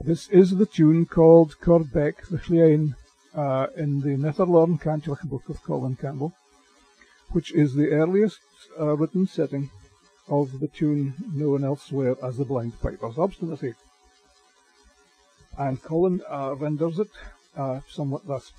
This is the tune called Corbeck the Llyn in the Netherlorn Cantiach book of Colin Campbell, which is the earliest written setting of the tune known elsewhere as the Blind Piper's Obstinacy. And Colin renders it somewhat thus.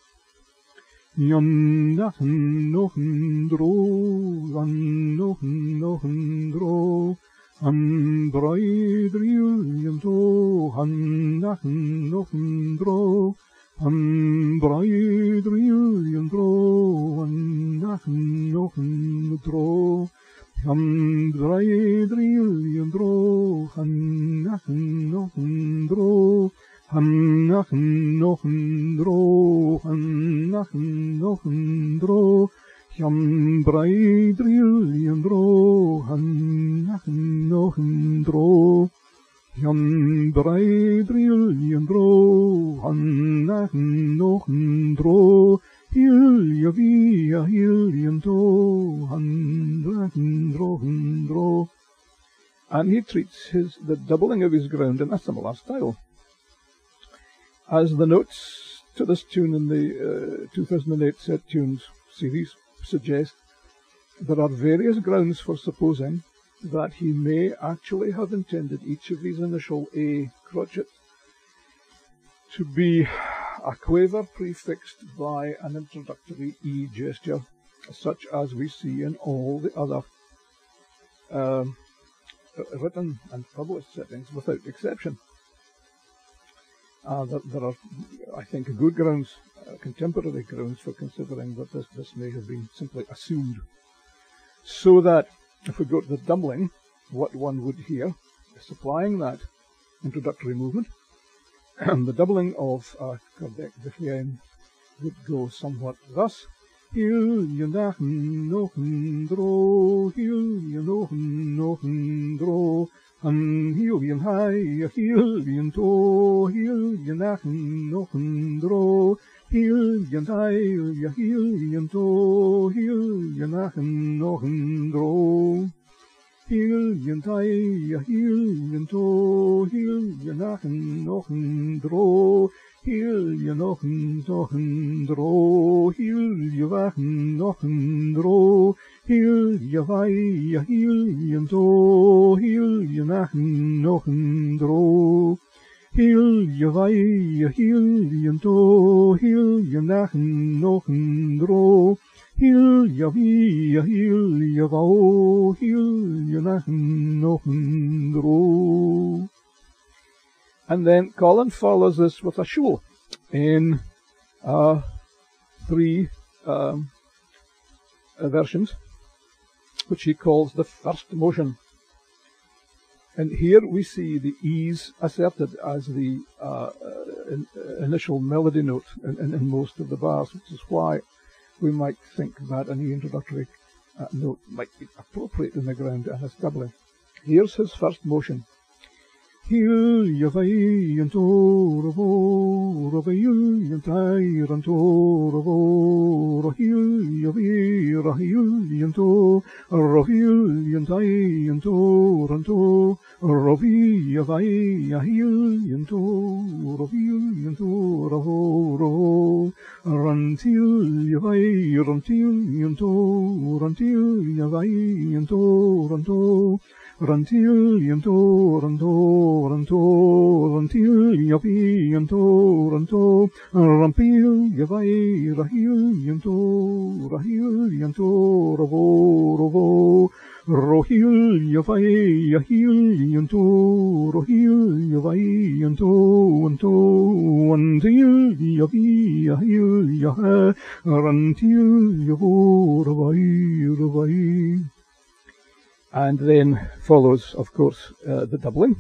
Yon nachen nochen dro, yon nochen nochen dro, an broidriul to, han nachen nochen dro, an broidriul dro, an nachen nochen dro, an broidriul dro, han nachen nochen dro, han nachen nochen dro, han nachen nochen dro, jam breidriel dro, han nachen nochen dro, jam breidriel dro, han nachen nochen dro, hilja via hiljen to, han nachen drochen dro. And he treats the doubling of his ground in a similar style. As the notes to this tune in the 2008 Set Tunes series suggest, there are various grounds for supposing that he may actually have intended each of these initial A crotchet to be a quaver prefixed by an introductory E gesture, such as we see in all the other written and published settings without exception. There are, I think, good grounds, contemporary grounds for considering that this may have been simply assumed. So that, if we go to the doubling, what one would hear, supplying that introductory movement, the doubling of Corbeck the Llyn would go somewhat thus. Hilje nachen nochen dro, hilje nochen nochen dro, an hiljen hai, hiljen to, hiljen nachen nochen dro, hiljen hai, hiljen to, hiljen nachen nochen dro, hiljen hai, hiljen to, hiljen nachen nochen dro, hilje nochen nochen dro, hilje wachen nochen dro, hilje vai, hiljen to, hilje nachen nochen dro, hilje vai, hiljen to, hilje nachen nochen dro, hilje vi, hilje vau, hilje nachen nochen dro. And then Colin follows this with a shul in three versions, which he calls the first motion. And here we see the E's asserted as the initial melody note in most of the bars, which is why we might think that an E introductory note might be appropriate in the ground and its doubling. Here's his first motion. Hilje vai en toro ro hilje tai ran toro ro hilje vi ra hilje to ro hilje tai en to ran to ro vi vai ya hilje to ro hilje to ro ran til vai ran til to ran til vai en to ran to rantil yento ranto ranto rantil yapi yento ranto rampil yavai rahil yento rovo rovo rohil yavai yahil yento rohil yavai yento anto antil yavi yahil yah rantil yavo ravai ravai. And then follows, of course, the doubling.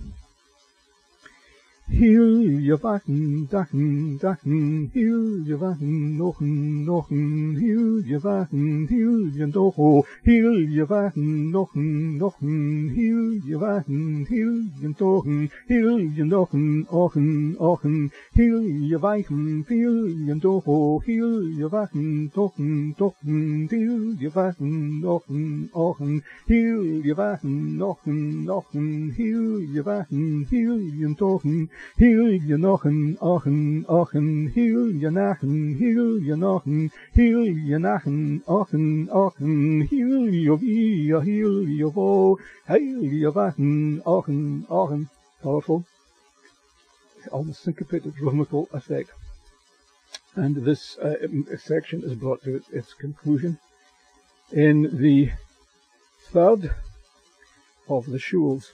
Hilje wachen, dachen, dachen, hilje wachen, nochen, nochen, hilje wachen, hilje docho, hilje wachen, nochen, nochen, hilje wachen, hilje dochen, hilje nochen, ochen, ochen, hilje weichen, hilje docho, hilje wachen, tochen, tochen, hilje wachen, nochen, ochen, hilje wachen, nochen, nochen, hilje wachen, hilje dochen, heel je nachen, achen, achen, heel je nachen, heel je nachen, heel je nachen, achen, achen, heel je wie, heel je wo, heel je wachen, achen, achen. Powerful, almost syncopated rhythmical effect. And this section is brought to its conclusion in the third of the shuls,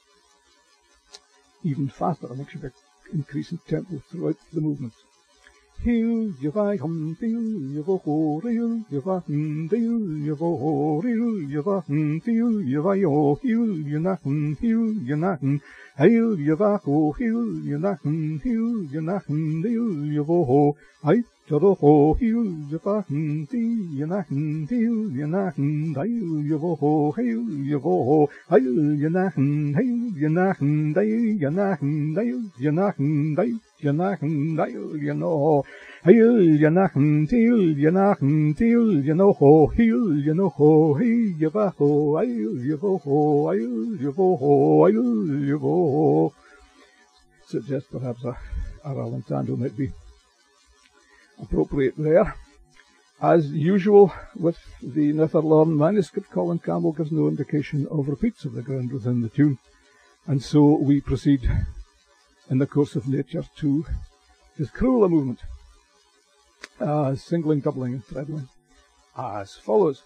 even faster, a mixture of increasing tempo throughout the movement. Heel je wagen, deel je woho, reel je wagen, deel je woho, reel je wagen, deel je wajo, heel je nachen, heel je nachen, heel je wago, heel je nachen, deel je woho, uit je woho, heel je wagen, deel je nachen, deel je nachen, deel je woho, heel je woho, heel je nachen, deel je nachen, deel je nachen, deel je nachen, deel je nachen, deel je no. Heel je nachen, deel je nachen, deel je no, heel je no, heel je waho, heel je woho, heel je woho, heel je woho. Suggest perhaps a rallentando might be appropriate there. As usual with the Netherlands manuscript, Colin Campbell gives no indication of repeats of the ground within the tune, and so we proceed in the course of nature to his Krula movement, singling, doubling, and trebling, as follows.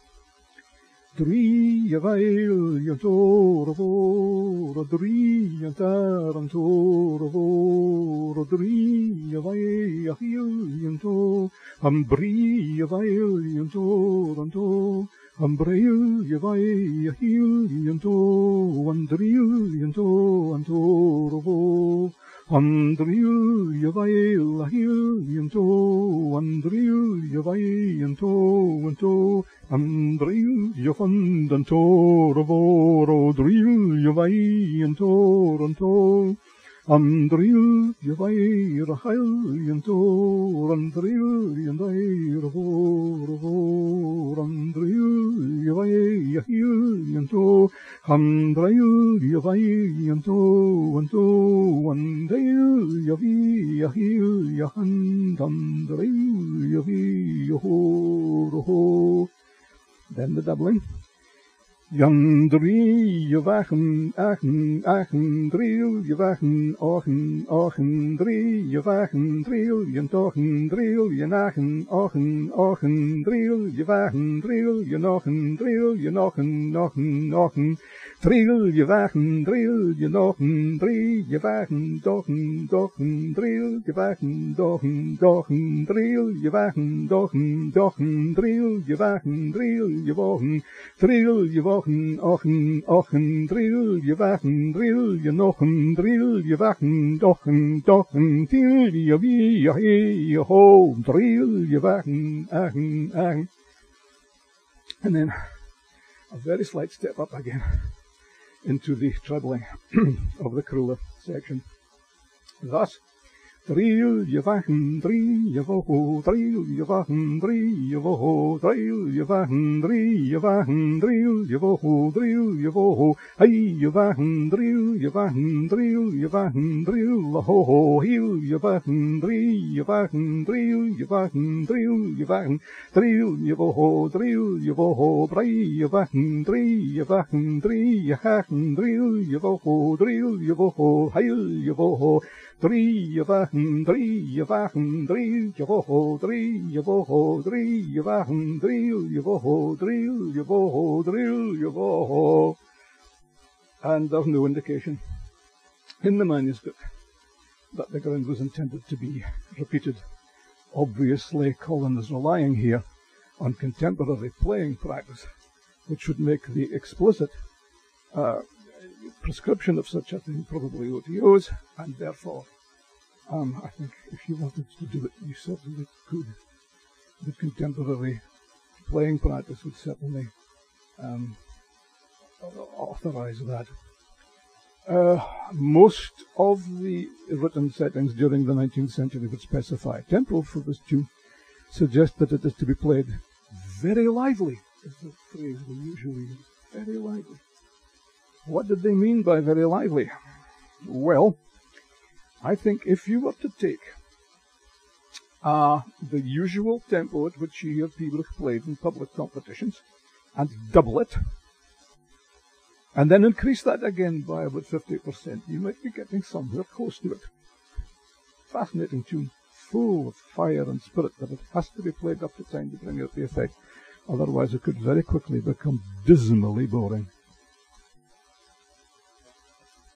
Drie je weil je toren voor, drie je taren toren voor, drie je weil je hiel je to, am brie je weil je toren to, am breil je weil je hiel je to, am driel je to, am toren voor. Andriel je weil heel je to, andriel je weil je to, andriel je van den toren voor, driel je weil je to, andriel je weil heel je to, andriel je weil voor, andriel je weil heel je to, andriel je weil je to, andriel je wie heel je hand, andriel je wie je ho. Then the doubling. Jan drie je wagen, achen, achen, driel je wagen, achen, achen, drie je wagen, driel je tochen, driel je nachen, achen, achen, driel je wagen, driel je nochen, driel je nochen, nochen, nochen, driel je wagen, driel je nochen, drie je wagen, dochen, dochen, driel je wagen, dochen, dochen, driel je wagen, dochen, dochen, driel je wagen, driel je wogen, driel je wogen, achen, achen, driel je wagen, driel je nochen, driel je wagen, dochen, dochen, driel je wie je he je ho, driel je wagen, achen, achen. And then a very slight step up again into the trebling of the Krula section. Thus, driel je wagen, drie je woho, driel je wagen, drie je woho, driel je wagen, drie je wagen, driel je woho, driel je woho, hey je wagen, driel je wagen, driel je wagen, driel je ho, heel je wagen, drie je wagen, driel je wagen, driel je wagen, driel je woho, brei je wagen, drie je wagen, drie je hagen, driel je woho, heil je woho, drie je wagen, drie je wagen, drie je woho, drie je woho, drie je wagen, driel je woho, driel je woho, driel je woho. And there's no indication in the manuscript that the ground was intended to be repeated. Obviously, Colin is relying here on contemporary playing practice, which would make the explicit prescription of such a thing probably OTOs, and therefore I think if you wanted to do it, you certainly could. The contemporary playing practice would certainly authorize that. Most of the written settings during the 19th century would specify tempo for this tune, suggest that it is to be played very lively, is the phrase we usually use, very lively. What did they mean by very lively? Well, I think if you were to take the usual tempo at which you hear Pibroch played in public competitions and double it, and then increase that again by about 50%, you might be getting somewhere close to it. Fascinating tune, full of fire and spirit, but it has to be played up to time to bring out the effect. Otherwise it could very quickly become dismally boring.